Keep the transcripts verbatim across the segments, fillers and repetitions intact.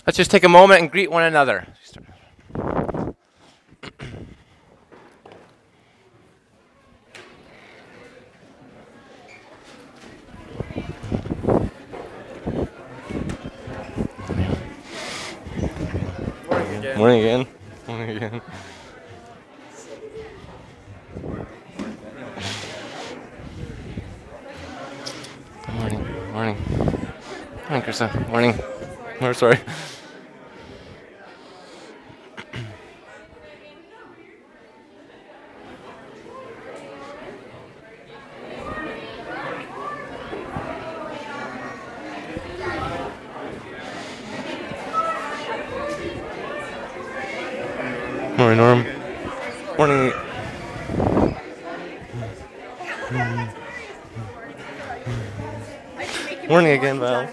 Let's just take a moment and greet one another. Morning again. Morning again. Morning. Morning. Morning, Krista. Morning. We're sorry. Morning, Norm. Morning. Morning again, Val.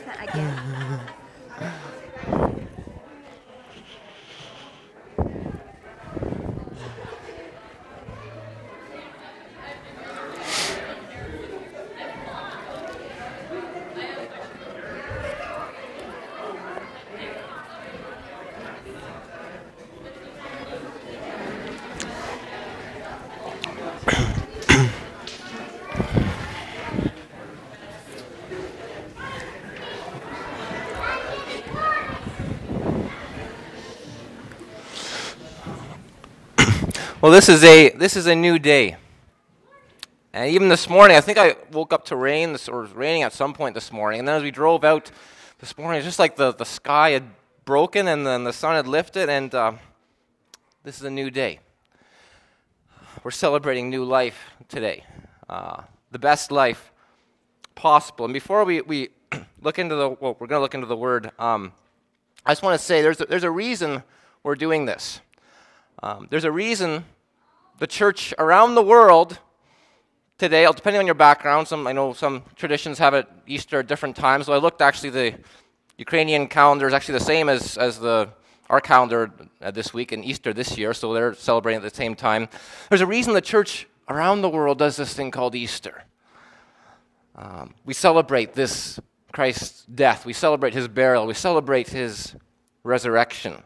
Well, this is a this is a new day, and even this morning, I think I woke up to rain, or it was raining at some point this morning. And then as we drove out this morning, it's just like the, the sky had broken and then the sun had lifted, and uh, this is a new day. We're celebrating new life today, uh, the best life possible. And before we, we look into the well, we're going to look into the Word. Um, I just want to say there's a, there's a reason we're doing this. Um, there's a reason the church around the world today, depending on your background, some I know some traditions have it Easter at different times. So I looked, actually, the Ukrainian calendar is actually the same as, as the our calendar uh, this week and Easter this year, so they're celebrating at the same time. There's a reason the church around the world does this thing called Easter. Um, we celebrate this Christ's death. We celebrate his burial. We celebrate his resurrection.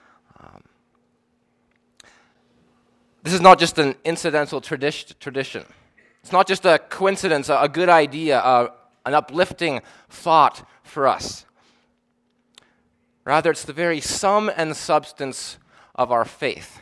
This is not just an incidental tradi- tradition. It's not just a coincidence, a, a good idea, a, an uplifting thought for us. Rather, it's the very sum and substance of our faith.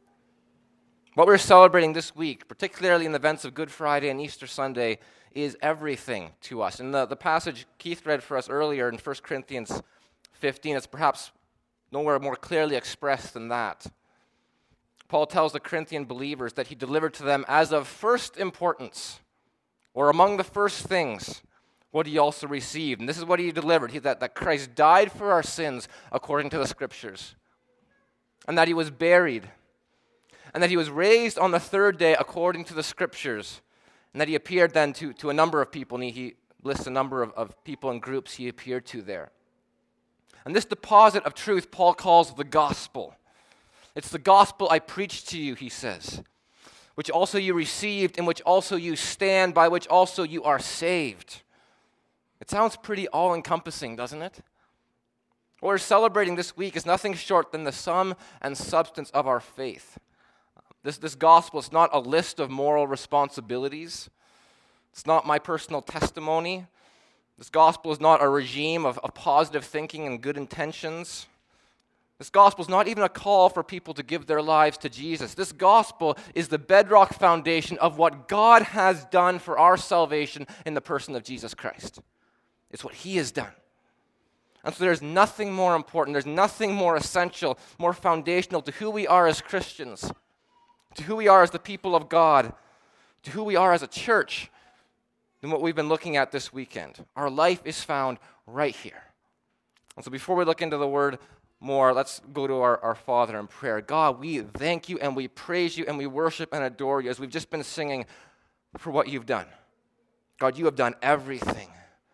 What we're celebrating this week, particularly in the events of Good Friday and Easter Sunday, is everything to us. In the, the passage Keith read for us earlier in First Corinthians fifteen, it's perhaps nowhere more clearly expressed than that. Paul tells the Corinthian believers that he delivered to them as of first importance, or among the first things, what he also received. And this is what he delivered, he, that, that Christ died for our sins according to the Scriptures, and that he was buried, and that he was raised on the third day according to the Scriptures, and that he appeared then to, to a number of people, and he, he lists a number of, of people and groups he appeared to there. And this deposit of truth Paul calls the gospel. It's the gospel I preached to you, he says, which also you received, in which also you stand, by which also you are saved. It sounds pretty all-encompassing, doesn't it? What we're celebrating this week is nothing short than the sum and substance of our faith. This, this gospel is not a list of moral responsibilities. It's not my personal testimony. This gospel is not a regime of, of positive thinking and good intentions. This gospel is not even a call for people to give their lives to Jesus. This gospel is the bedrock foundation of what God has done for our salvation in the person of Jesus Christ. It's what he has done. And so there's nothing more important, there's nothing more essential, more foundational to who we are as Christians, to who we are as the people of God, to who we are as a church, than what we've been looking at this weekend. Our life is found right here. And so before we look into the Word more, let's go to our, our Father in prayer. God, we thank you and we praise you and we worship and adore you as we've just been singing for what you've done. God, you have done everything.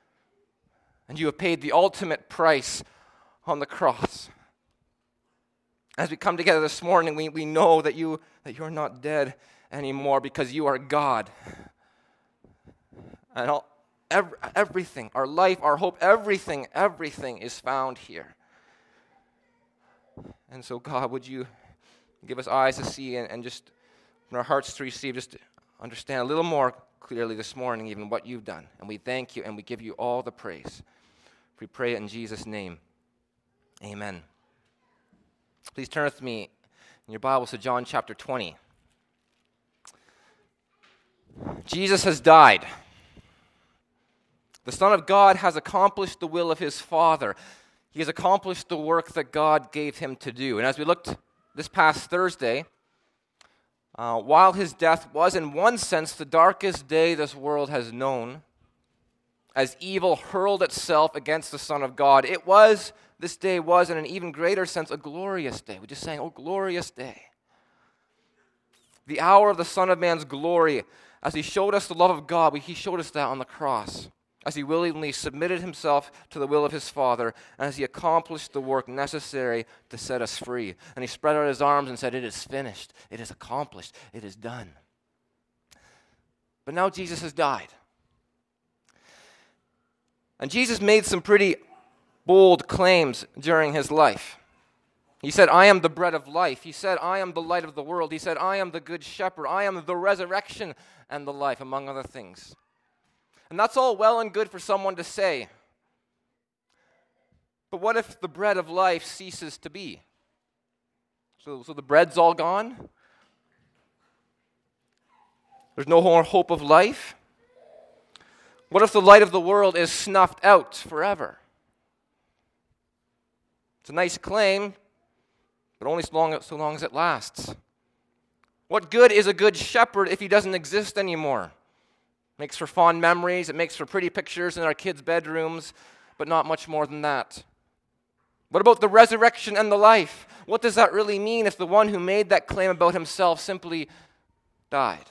And you have paid the ultimate price on the cross. As we come together this morning, we, we know that, you, that you're not dead anymore because you are God. And all, every, everything, our life, our hope, everything, everything is found here. And so, God, would you give us eyes to see and, and just and our hearts to receive, just to understand a little more clearly this morning even what you've done. And we thank you and we give you all the praise. We pray it in Jesus' name. Amen. Please turn with me in your Bibles to John chapter twenty. Jesus has died. The Son of God has accomplished the will of his Father. He has accomplished the work that God gave him to do. And as we looked this past Thursday, uh, while his death was in one sense the darkest day this world has known, as evil hurled itself against the Son of God, it was, this day was in an even greater sense a glorious day. We're just saying, oh, glorious day. The hour of the Son of Man's glory, as he showed us the love of God, he showed us that on the cross, as he willingly submitted himself to the will of his Father, and as he accomplished the work necessary to set us free. And he spread out his arms and said, it is finished, it is accomplished, it is done. But now Jesus has died. And Jesus made some pretty bold claims during his life. He said, I am the bread of life. He said, I am the light of the world. He said, I am the good shepherd. I am the resurrection and the life, among other things. And that's all well and good for someone to say. But what if the bread of life ceases to be? So, so the bread's all gone? There's no more hope of life? What if the light of the world is snuffed out forever? It's a nice claim, but only so long, so long as it lasts. What good is a good shepherd if he doesn't exist anymore? Makes for fond memories, it makes for pretty pictures in our kids' bedrooms, but not much more than that. What about the resurrection and the life? What does that really mean if the one who made that claim about himself simply died?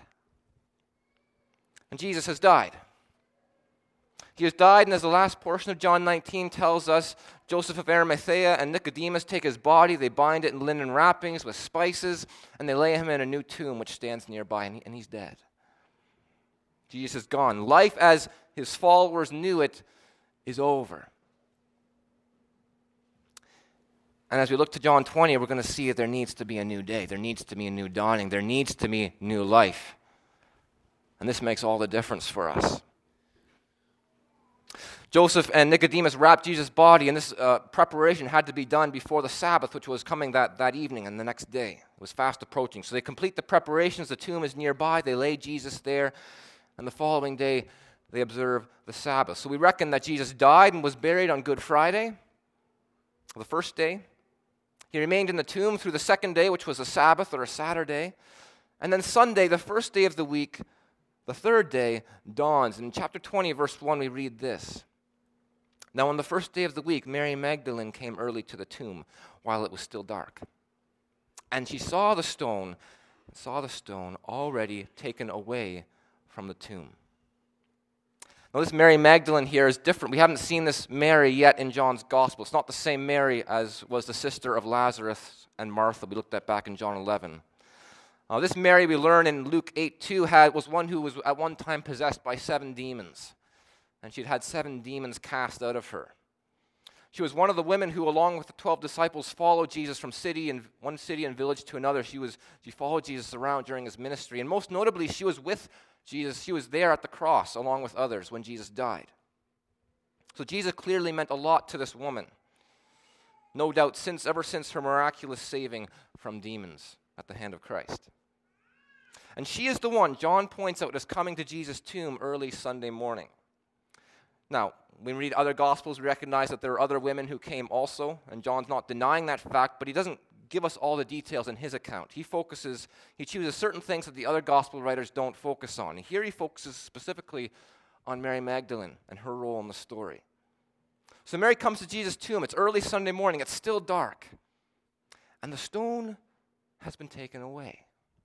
And Jesus has died. He has died, and as the last portion of John nineteen tells us, Joseph of Arimathea and Nicodemus take his body, they bind it in linen wrappings with spices, and they lay him in a new tomb which stands nearby, and, he, and he's dead. Jesus is gone. Life as his followers knew it is over. And as we look to John twenty, we're going to see that there needs to be a new day. There needs to be a new dawning. There needs to be new life. And this makes all the difference for us. Joseph and Nicodemus wrapped Jesus' body, and this uh, preparation had to be done before the Sabbath, which was coming that, that evening and the next day. It was fast approaching. So they complete the preparations. The tomb is nearby. They lay Jesus there, and the following day they observe the Sabbath. So we reckon that Jesus died and was buried on Good Friday, the first day. He remained in the tomb through the second day, which was a Sabbath or a Saturday. And then Sunday, the first day of the week, the third day, dawns. In chapter twenty, verse one, we read this. Now on the first day of the week, Mary Magdalene came early to the tomb while it was still dark. And she saw the stone, saw the stone already taken away from the tomb. Now this Mary Magdalene here is different. We haven't seen this Mary yet in John's gospel. It's not the same Mary as was the sister of Lazarus and Martha we looked at back in John eleven. Uh, this Mary we learn in Luke eight two had, was one who was at one time possessed by seven demons. And she'd had seven demons cast out of her. She was one of the women who, along with the twelve disciples, followed Jesus from city and one city and village to another. She was she followed Jesus around during his ministry. And most notably, she was with Jesus. She was there at the cross along with others when Jesus died. So Jesus clearly meant a lot to this woman. No doubt since ever since her miraculous saving from demons at the hand of Christ. And she is the one, John points out, is coming to Jesus' tomb early Sunday morning. Now, when we read other Gospels, we recognize that there are other women who came also, and John's not denying that fact, but he doesn't give us all the details in his account. He focuses, he chooses certain things that the other Gospel writers don't focus on. And here he focuses specifically on Mary Magdalene and her role in the story. So Mary comes to Jesus' tomb. It's early Sunday morning. It's still dark. And the stone has been taken away.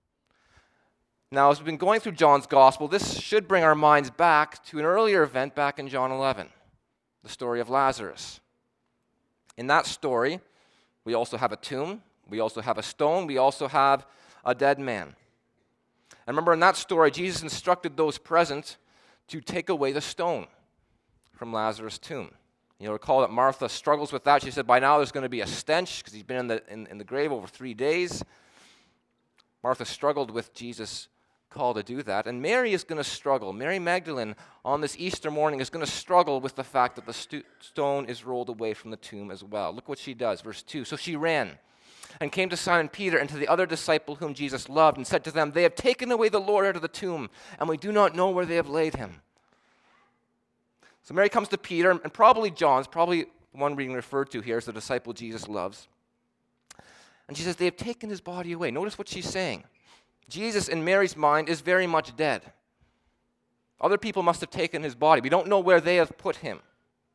Now, as we've been going through John's gospel, this should bring our minds back to an earlier event back in John eleven, the story of Lazarus. In that story, we also have a tomb, we also have a stone, we also have a dead man. And remember in that story, Jesus instructed those present to take away the stone from Lazarus' tomb. You know, recall that Martha struggles with that. She said, by now there's going to be a stench because he's been in the, in, in the grave over three days. Martha struggled with Jesus' call to do that. And Mary is going to struggle. Mary Magdalene on this Easter morning is going to struggle with the fact that the stu- stone is rolled away from the tomb as well. Look what she does, verse two. So she ran and came to Simon Peter and to the other disciple whom Jesus loved and said to them, they have taken away the Lord out of the tomb, and we do not know where they have laid him. So Mary comes to Peter, and probably John's, probably the one being referred to here as the disciple Jesus loves. And she says, they have taken his body away. Notice what she's saying. Jesus, in Mary's mind, is very much dead. Other people must have taken his body. We don't know where they have put him.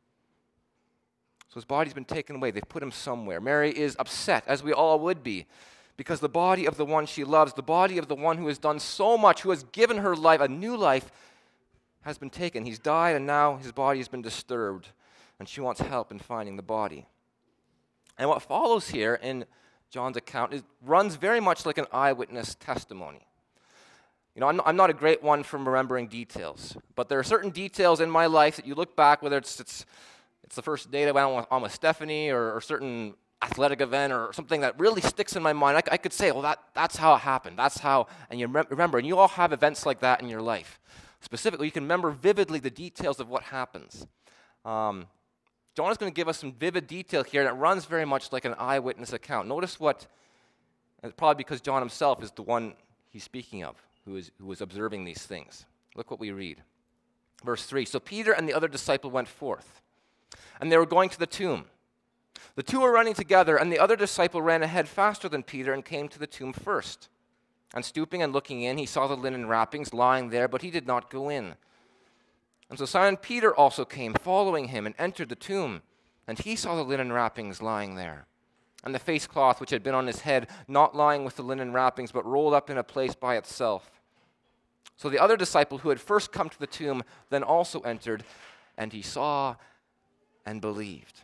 So his body's been taken away. They've put him somewhere. Mary is upset, as we all would be, because the body of the one she loves, the body of the one who has done so much, who has given her life, a new life, has been taken. He's died, and now his body has been disturbed, and she wants help in finding the body. And what follows here in John's account is, runs very much like an eyewitness testimony. You know, I'm not, I'm not a great one for remembering details, but there are certain details in my life that you look back, whether it's it's, it's the first date I went on with, on with Stephanie, or, or certain athletic event, or something that really sticks in my mind. I, I could say, well, that that's how it happened. That's how, and you remember, and you all have events like that in your life. Specifically, you can remember vividly the details of what happens. Um, John is going to give us some vivid detail here, and it runs very much like an eyewitness account. Notice what, and probably because John himself is the one he's speaking of, who is who was observing these things. Look what we read. Verse three, so Peter and the other disciple went forth, and they were going to the tomb. The two were running together, and the other disciple ran ahead faster than Peter and came to the tomb first. And stooping and looking in, he saw the linen wrappings lying there, but he did not go in. And so Simon Peter also came, following him, and entered the tomb. And he saw the linen wrappings lying there, and the face cloth which had been on his head, not lying with the linen wrappings, but rolled up in a place by itself. So the other disciple who had first come to the tomb then also entered, and he saw and believed.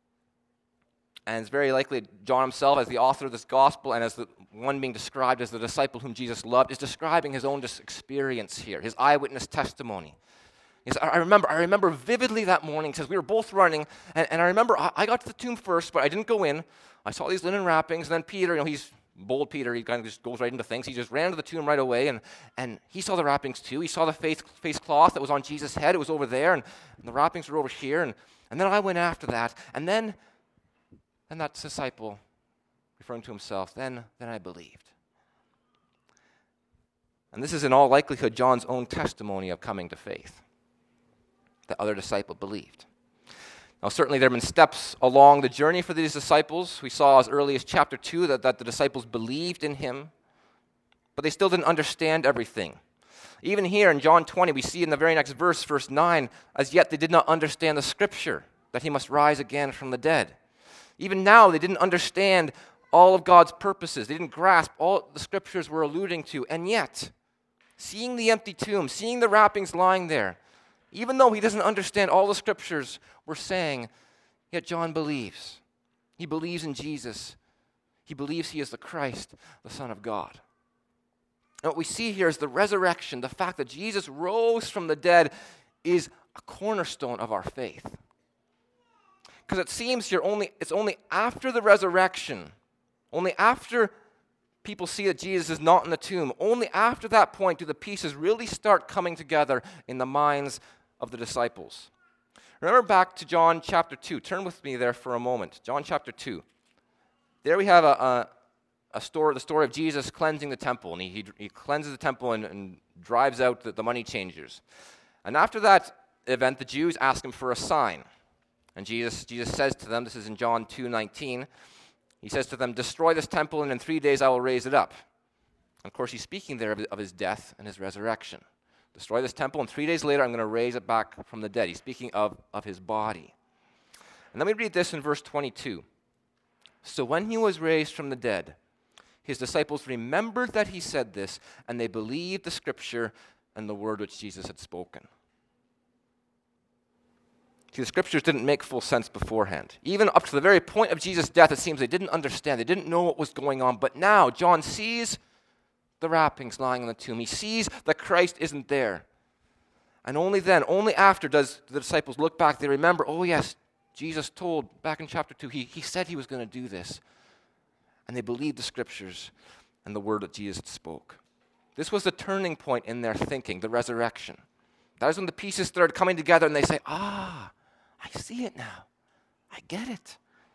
And it's very likely John himself, as the author of this gospel and as the one being described as the disciple whom Jesus loved, is describing his own experience here, his eyewitness testimony. He says, I remember, I remember vividly that morning. He says, we were both running, and, and I remember I, I got to the tomb first, but I didn't go in. I saw these linen wrappings, and then Peter, you know, he's bold Peter, he kind of just goes right into things. He just ran to the tomb right away, and, and he saw the wrappings too. He saw the face, face cloth that was on Jesus' head. It was over there, and, and the wrappings were over here, and, and then I went after that, and then And that disciple, referring to himself, then, then I believed. And this is in all likelihood John's own testimony of coming to faith. The other disciple believed. Now certainly there have been steps along the journey for these disciples. We saw as early as chapter two that, that the disciples believed in him, but they still didn't understand everything. Even here in John twenty, we see in the very next verse, verse nine, as yet they did not understand the scripture, that he must rise again from the dead. Even now, they didn't understand all of God's purposes. They didn't grasp all the scriptures were alluding to. And yet, seeing the empty tomb, seeing the wrappings lying there, even though he doesn't understand all the scriptures were saying, yet John believes. He believes in Jesus. He believes he is the Christ, the Son of God. And what we see here is the resurrection, the fact that Jesus rose from the dead is a cornerstone of our faith. Because it seems here only it's only after the resurrection, only after people see that Jesus is not in the tomb, only after that point do the pieces really start coming together in the minds of the disciples. Remember back to John chapter two. Turn with me there for a moment. John chapter two. There we have a, a, a story, the story of Jesus cleansing the temple. And he, he, he cleanses the temple and, and drives out the, the money changers. And after that event, the Jews ask him for a sign. And Jesus, Jesus says to them, this is in John two nineteen, he says to them, destroy this temple, and in three days I will raise it up. And of course, he's speaking there of, of his death and his resurrection. Destroy this temple, and three days later I'm going to raise it back from the dead. He's speaking of, of his body. And let me read this in verse twenty-two. So when he was raised from the dead, his disciples remembered that he said this, and they believed the scripture and the word which Jesus had spoken. See, the scriptures didn't make full sense beforehand. Even up to the very point of Jesus' death, it seems they didn't understand. They didn't know what was going on. But now, John sees the wrappings lying in the tomb. He sees that Christ isn't there. And only then, only after does the disciples look back, they remember, oh yes, Jesus told back in chapter two, he, he said he was going to do this. And they believed the scriptures and the word that Jesus spoke. This was the turning point in their thinking, the resurrection. That was when the pieces started coming together and they say, ah, I see it now. I get it.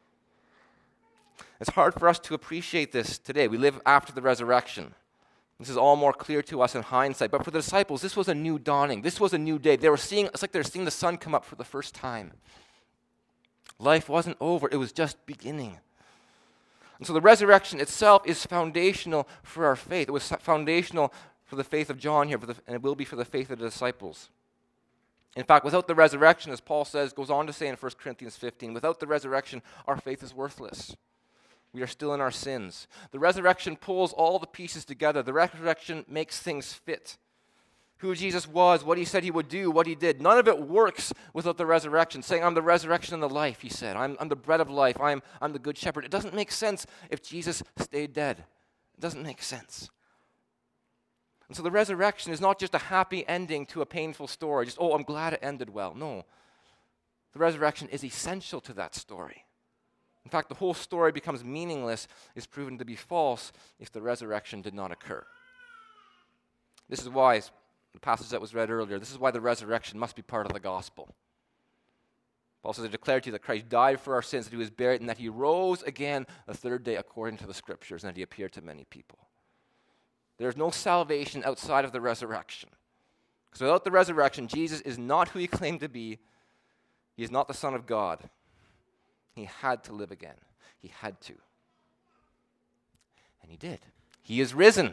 It's hard for us to appreciate this today. We live after the resurrection. This is all more clear to us in hindsight. But for the disciples, this was a new dawning. This was a new day. They were seeing, it's like they were seeing the sun come up for the first time. Life wasn't over. It was just beginning. And so the resurrection itself is foundational for our faith. It was foundational for the faith of John here, for the, and it will be for the faith of the disciples. In fact, without the resurrection, as Paul says, goes on to say in First Corinthians fifteen, without the resurrection, our faith is worthless. We are still in our sins. The resurrection pulls all the pieces together. The resurrection makes things fit. Who Jesus was, what he said he would do, what he did. None of it works without the resurrection. Saying, I'm the resurrection and the life, he said. I'm, I'm the bread of life. I'm, I'm the good shepherd. It doesn't make sense if Jesus stayed dead. It doesn't make sense. And so the resurrection is not just a happy ending to a painful story. Just, oh, I'm glad it ended well. No. The resurrection is essential to that story. In fact, the whole story becomes meaningless, is proven to be false if the resurrection did not occur. This is why, the passage that was read earlier, this is why the resurrection must be part of the gospel. Paul says, I declare to you that Christ died for our sins, that he was buried, and that he rose again the third day according to the scriptures, and that he appeared to many people. There is no salvation outside of the resurrection. Because without the resurrection, Jesus is not who he claimed to be. He is not the Son of God. He had to live again. He had to. And he did. He is risen.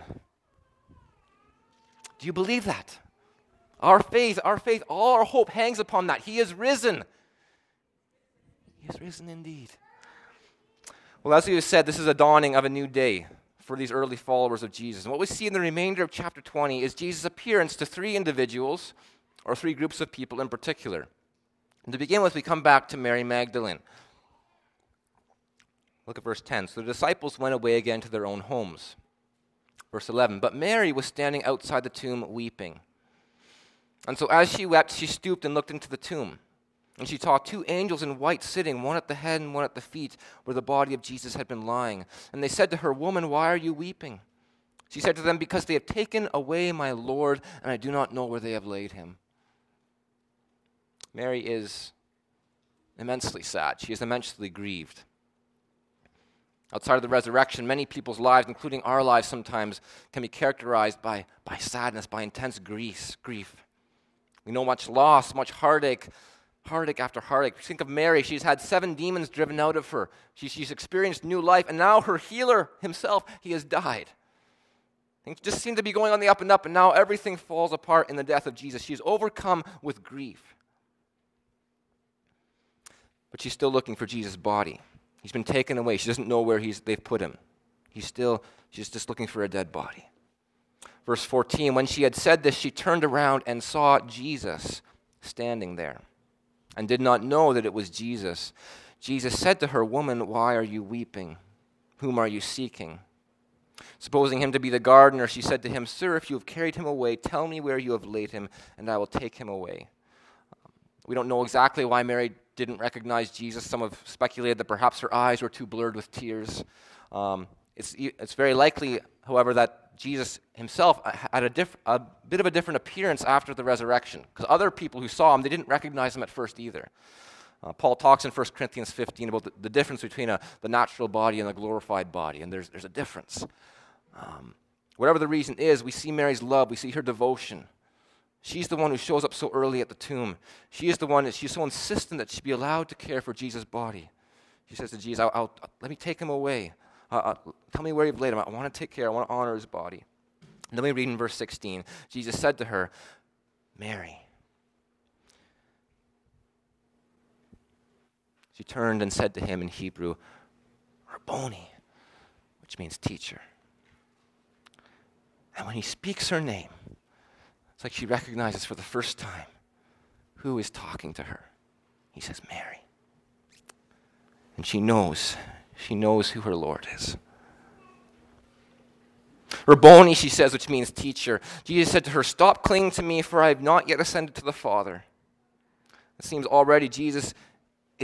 Do you believe that? Our faith, our faith, all our hope hangs upon that. He is risen. He is risen indeed. Well, as we have said, this is a dawning of a new day for these early followers of Jesus. And what we see in the remainder of chapter twenty is Jesus' appearance to three individuals, or three groups of people in particular. And to begin with, we come back to Mary Magdalene. Look at verse ten. So the disciples went away again to their own homes. Verse eleven. But Mary was standing outside the tomb weeping. And so as she wept, she stooped and looked into the tomb. And she saw two angels in white sitting, one at the head and one at the feet, where the body of Jesus had been lying. And they said to her, Woman, why are you weeping? She said to them, Because they have taken away my Lord, and I do not know where they have laid him. Mary is immensely sad. She is immensely grieved. Outside of the resurrection, many people's lives, including our lives sometimes, can be characterized by, by sadness, by intense grief, grief. We know much loss, much heartache, heartache after heartache. Think of Mary. She's had seven demons driven out of her. She, she's experienced new life, and now her healer himself, he has died. Things just seem to be going on the up and up, and now everything falls apart in the death of Jesus. She's overcome with grief. But she's still looking for Jesus' body. He's been taken away. She doesn't know where he's, they've put him. He's still, she's just looking for a dead body. Verse fourteen, when she had said this, she turned around and saw Jesus standing there and did not know that it was Jesus. Jesus said to her, Woman, why are you weeping? Whom are you seeking? Supposing him to be the gardener, she said to him, Sir, if you have carried him away, tell me where you have laid him, and I will take him away. We don't know exactly why Mary didn't recognize Jesus. Some have speculated that perhaps her eyes were too blurred with tears. Um, it's, it's very likely, however, that Jesus himself had a, diff, a bit of a different appearance after the resurrection, because other people who saw him, they didn't recognize him at first either. Uh, Paul talks in First Corinthians fifteen about the, the difference between a, the natural body and the glorified body, and there's, there's a difference. Um, whatever the reason is, we see Mary's love, we see her devotion. She's the one who shows up so early at the tomb. She is the one that she's so insistent that she be allowed to care for Jesus' body. She says to Jesus, I'll, I'll, let me take him away. Uh, uh, tell me where you've laid him. I want to take care. I want to honor his body. And then we read in verse sixteen, Jesus said to her, Mary. She turned and said to him in Hebrew, Rabboni, which means teacher. And when he speaks her name, it's like she recognizes for the first time who is talking to her. He says, Mary. And she knows, she knows who her Lord is. Rabboni, she says, which means teacher. Jesus said to her, Stop clinging to me, for I have not yet ascended to the Father. It seems already Jesus is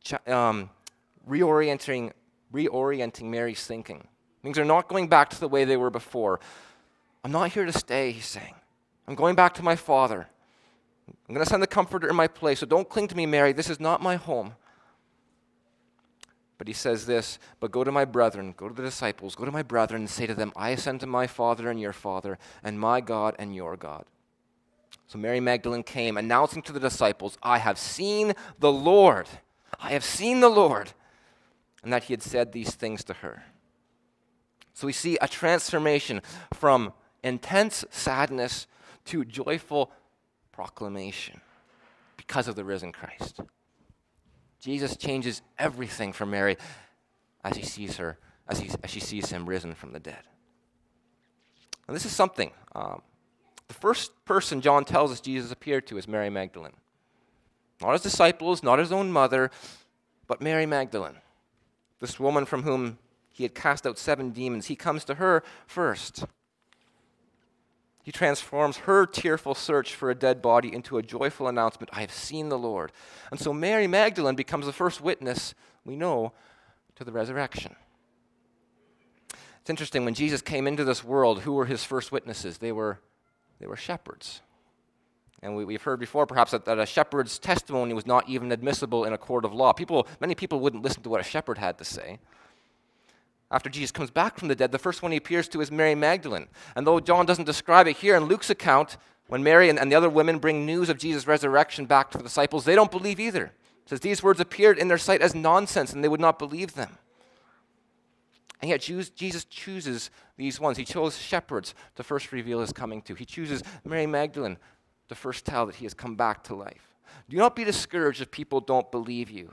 ch- um, reorienting, reorienting Mary's thinking. Things are not going back to the way they were before. I'm not here to stay, he's saying. I'm going back to my Father. I'm going to send the Comforter in my place, so don't cling to me, Mary. This is not my home. But he says this, but go to my brethren, go to the disciples, go to my brethren and say to them, I ascend to my Father and your Father, and my God and your God. So Mary Magdalene came, announcing to the disciples, I have seen the Lord. I have seen the Lord. And that he had said these things to her. So we see a transformation from intense sadness to joyful proclamation because of the risen Christ. Jesus changes everything for Mary as he sees her, as, he, as she sees him risen from the dead. And this is something. Um, the first person John tells us Jesus appeared to is Mary Magdalene. Not his disciples, not his own mother, but Mary Magdalene. This woman from whom he had cast out seven demons, he comes to her first. He transforms her tearful search for a dead body into a joyful announcement, I have seen the Lord. And so Mary Magdalene becomes the first witness, we know, to the resurrection. It's interesting, when Jesus came into this world, who were his first witnesses? They were, they were shepherds. And we, we've heard before, perhaps, that, that a shepherd's testimony was not even admissible in a court of law. People, many people wouldn't listen to what a shepherd had to say. After Jesus comes back from the dead, the first one he appears to is Mary Magdalene. And though John doesn't describe it here, in Luke's account, when Mary and, and the other women bring news of Jesus' resurrection back to the disciples, they don't believe either. It says these words appeared in their sight as nonsense, and they would not believe them. And yet Jesus chooses these ones. He chose shepherds to first reveal his coming to. He chooses Mary Magdalene to first tell that he has come back to life. Do not be discouraged if people don't believe you.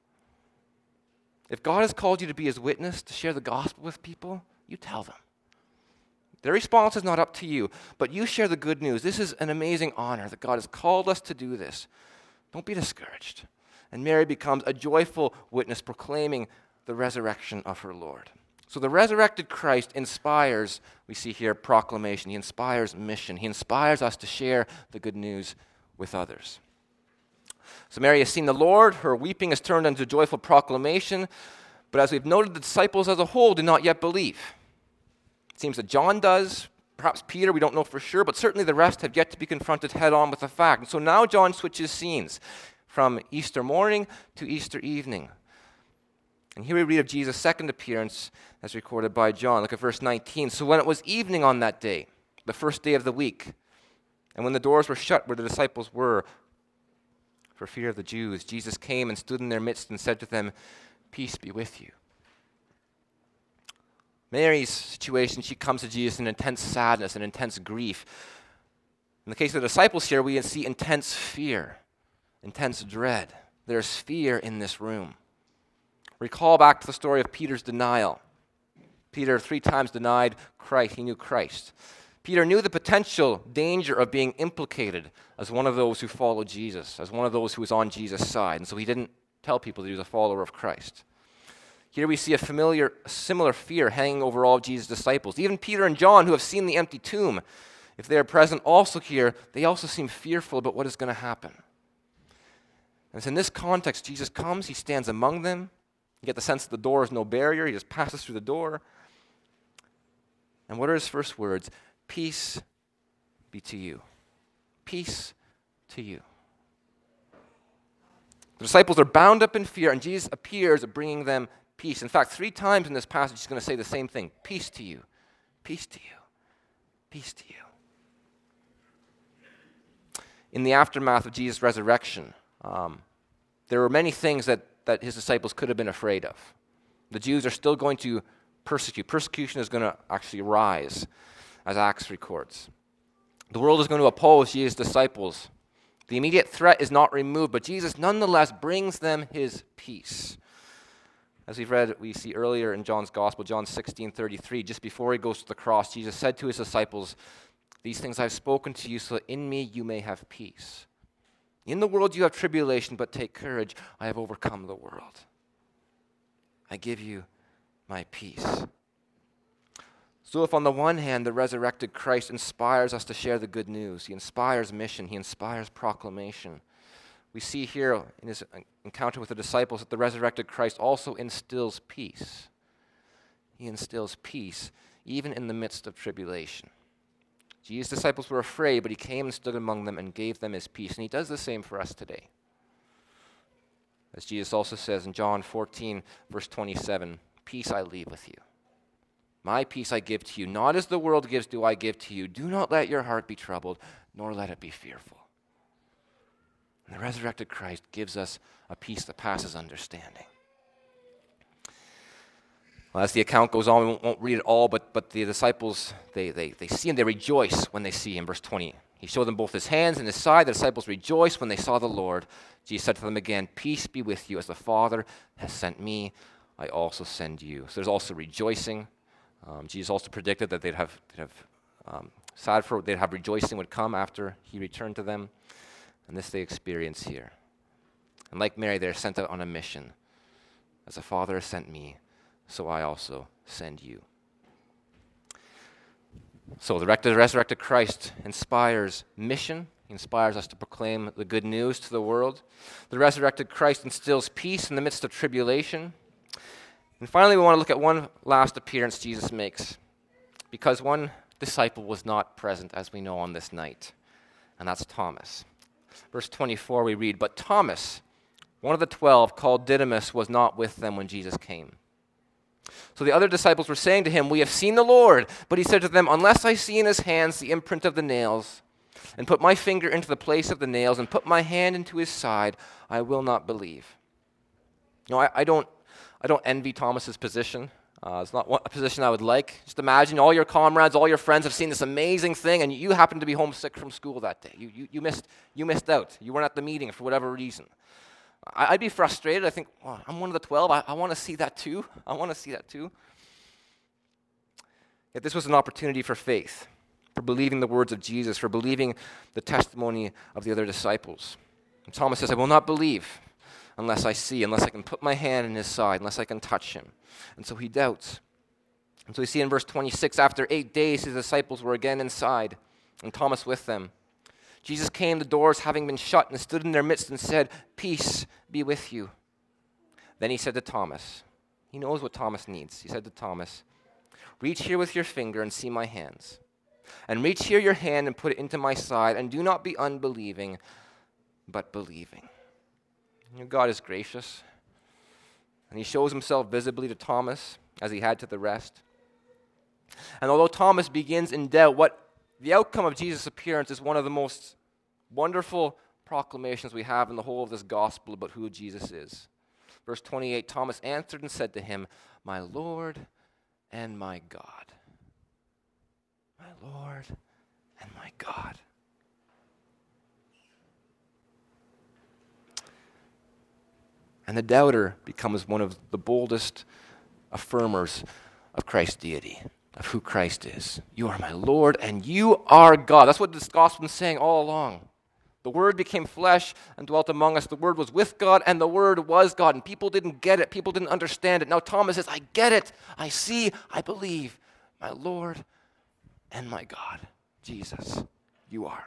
If God has called you to be his witness, to share the gospel with people, you tell them. Their response is not up to you, but you share the good news. This is an amazing honor that God has called us to do this. Don't be discouraged. And Mary becomes a joyful witness proclaiming the resurrection of her Lord. So the resurrected Christ inspires, we see here, proclamation. He inspires mission. He inspires us to share the good news with others. So Mary has seen the Lord. Her weeping is turned into joyful proclamation. But as we've noted, the disciples as a whole do not yet believe. It seems that John does, perhaps Peter, we don't know for sure, but certainly the rest have yet to be confronted head on with the fact. And so now John switches scenes from Easter morning to Easter evening. And here we read of Jesus' second appearance as recorded by John. Look at verse nineteen. So when it was evening on that day, the first day of the week, and when the doors were shut where the disciples were, for fear of the Jews, Jesus came and stood in their midst and said to them, peace be with you. Mary's situation, she comes to Jesus in intense sadness and intense grief. In the case of the disciples here, we see intense fear, intense dread. There's fear in this room. Recall back to the story of Peter's denial. Peter three times denied Christ. He knew Christ. Peter knew the potential danger of being implicated as one of those who followed Jesus, as one of those who was on Jesus' side. And so he didn't tell people that he was a follower of Christ. Here we see a familiar, similar fear hanging over all of Jesus' disciples. Even Peter and John, who have seen the empty tomb, if they are present also here, they also seem fearful about what is going to happen. And it's in this context, Jesus comes, he stands among them. You get the sense that the door is no barrier. He just passes through the door. And what are his first words? Peace be to you. Peace to you. The disciples are bound up in fear, and Jesus appears bringing them peace. In fact, three times in this passage, he's going to say the same thing. Peace to you. Peace to you. Peace to you. In the aftermath of Jesus' resurrection, um, there were many things that, that his disciples could have been afraid of. The Jews are still going to persecute. Persecution is going to actually rise, as Acts records. The world is going to oppose Jesus' disciples. The immediate threat is not removed, but Jesus nonetheless brings them his peace. As we've read, we see earlier in John's Gospel, John sixteen thirty-three, just before he goes to the cross, Jesus said to his disciples, these things I've spoken to you so that in me you may have peace. In the world you have tribulation, but take courage. I have overcome the world. I give you my peace. So if on the one hand the resurrected Christ inspires us to share the good news, he inspires mission, he inspires proclamation, we see here in his encounter with the disciples that the resurrected Christ also instills peace. He instills peace even in the midst of tribulation. Jesus' disciples were afraid, but he came and stood among them and gave them his peace. And he does the same for us today. As Jesus also says in John fourteen, verse twenty-seven, peace I leave with you. My peace I give to you. Not as the world gives do I give to you. Do not let your heart be troubled, nor let it be fearful. And the resurrected Christ gives us a peace that passes understanding. Well, as the account goes on, we won't read it all, but, but the disciples, they, they, they see him, they rejoice when they see him. Verse twenty, he showed them both his hands and his side. The disciples rejoiced when they saw the Lord. Jesus said to them again, peace be with you. As the Father has sent me, I also send you. So there's also rejoicing. Um, Jesus also predicted that they'd have, they'd have um, sad for, they'd have rejoicing would come after he returned to them. And this they experience here. And like Mary, they're sent out on a mission. As the Father has sent me, so I also send you. So the resurrected Christ inspires mission. He inspires us to proclaim the good news to the world. The resurrected Christ instills peace in the midst of tribulation. And finally, we want to look at one last appearance Jesus makes, because one disciple was not present, as we know, on this night, and that's Thomas. Verse twenty-four, we read, but Thomas, one of the twelve, called Didymus, was not with them when Jesus came. So the other disciples were saying to him, we have seen the Lord. But he said to them, unless I see in his hands the imprint of the nails, and put my finger into the place of the nails, and put my hand into his side, I will not believe. You know, I, I don't I don't envy Thomas's position. Uh, it's not a position I would like. Just imagine all your comrades, all your friends have seen this amazing thing, and you happen to be homesick from school that day. You, you, you, missed, you missed out. You weren't at the meeting for whatever reason. I, I'd be frustrated. I think, well, I'm one of the twelve. I, I want to see that too. I want to see that too. Yet this was an opportunity for faith, for believing the words of Jesus, for believing the testimony of the other disciples. And Thomas says, I will not believe unless I see, unless I can put my hand in his side, unless I can touch him. And so he doubts. And so we see in verse twenty-six, after eight days his disciples were again inside, and Thomas with them. Jesus came, the doors having been shut, and stood in their midst and said, peace be with you. Then he said to Thomas, he knows what Thomas needs. He said to Thomas, reach here with your finger and see my hands. And reach here your hand and put it into my side, and do not be unbelieving, but believing. You know, God is gracious, and he shows himself visibly to Thomas as he had to the rest. And although Thomas begins in doubt, what the outcome of Jesus' appearance is one of the most wonderful proclamations we have in the whole of this gospel about who Jesus is. Verse twenty-eight, Thomas answered and said to him, my Lord and my God. My Lord and my God. And the doubter becomes one of the boldest affirmers of Christ's deity, of who Christ is. You are my Lord and you are God. That's what this gospel is saying all along. The Word became flesh and dwelt among us. The Word was with God and the Word was God. And people didn't get it. People didn't understand it. Now Thomas says, I get it. I see. I believe. My Lord and my God. Jesus, you are.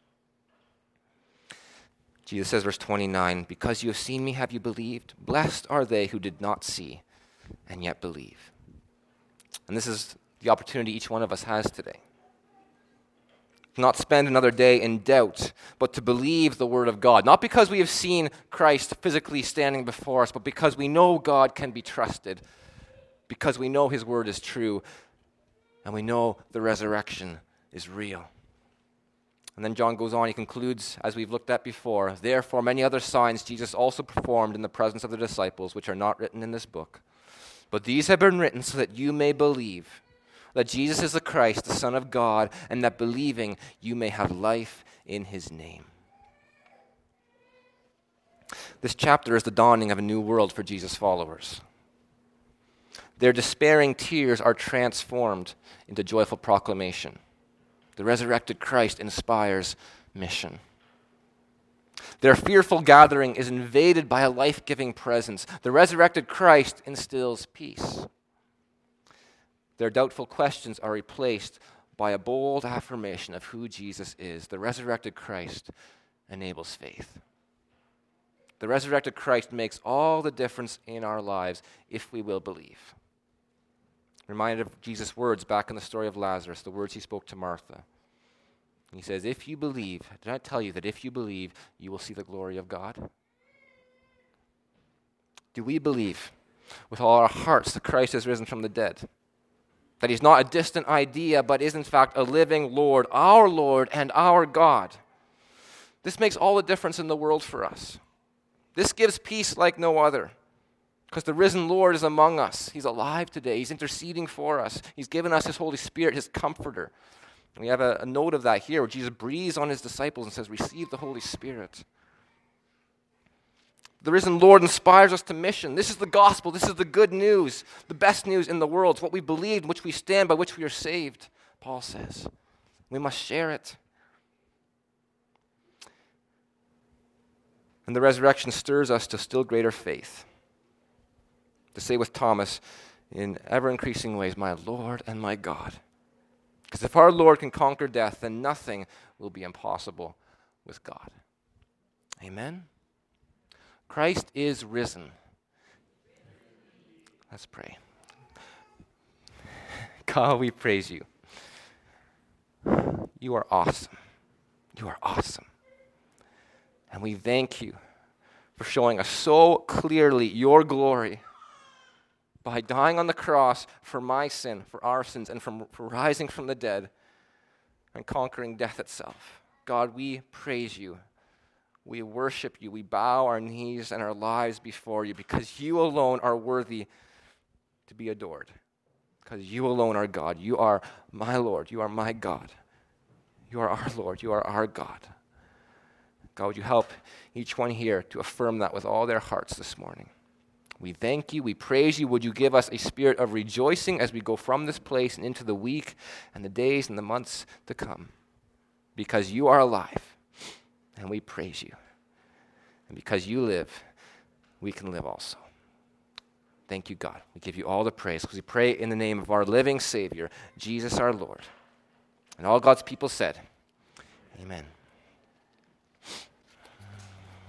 Jesus says, verse twenty-nine, because you have seen me, have you believed? Blessed are they who did not see and yet believe. And this is the opportunity each one of us has today. To not spend another day in doubt, but to believe the word of God. Not because we have seen Christ physically standing before us, but because we know God can be trusted, because we know his word is true, and we know the resurrection is real. And then John goes on, he concludes, as we've looked at before, therefore many other signs Jesus also performed in the presence of the disciples, which are not written in this book. But these have been written so that you may believe that Jesus is the Christ, the Son of God, and that believing you may have life in his name. This chapter is the dawning of a new world for Jesus' followers. Their despairing tears are transformed into joyful proclamation. The resurrected Christ inspires mission. Their fearful gathering is invaded by a life-giving presence. The resurrected Christ instills peace. Their doubtful questions are replaced by a bold affirmation of who Jesus is. The resurrected Christ enables faith. The resurrected Christ makes all the difference in our lives if we will believe. Reminded of Jesus' words back in the story of Lazarus, the words he spoke to Martha. He says, if you believe, did I tell you that if you believe, you will see the glory of God? Do we believe with all our hearts that Christ has risen from the dead? That he's not a distant idea, but is in fact a living Lord, our Lord and our God. This makes all the difference in the world for us. This gives peace like no other, because the risen Lord is among us. He's alive today. He's interceding for us. He's given us his Holy Spirit, his comforter. And we have a, a note of that here where Jesus breathes on his disciples and says, receive the Holy Spirit. The risen Lord inspires us to mission. This is the gospel. This is the good news, the best news in the world. It's what we believe, in which we stand, by which we are saved, Paul says. We must share it. And the resurrection stirs us to still greater faith. To say with Thomas, in ever-increasing ways, my Lord and my God. Because if our Lord can conquer death, then nothing will be impossible with God. Amen? Christ is risen. Let's pray. God, we praise you. You are awesome. You are awesome. And we thank you for showing us so clearly your glory by dying on the cross for my sin, for our sins, and from, for rising from the dead and conquering death itself. God, we praise you. We worship you. We bow our knees and our lives before you because you alone are worthy to be adored. Because you alone are God. You are my Lord. You are my God. You are our Lord. You are our God. God, would you help each one here to affirm that with all their hearts this morning? We thank you. We praise you. Would you give us a spirit of rejoicing as we go from this place and into the week and the days and the months to come? Because you are alive, and we praise you. And because you live, we can live also. Thank you, God. We give you all the praise because we pray in the name of our living Savior, Jesus our Lord. And all God's people said, amen.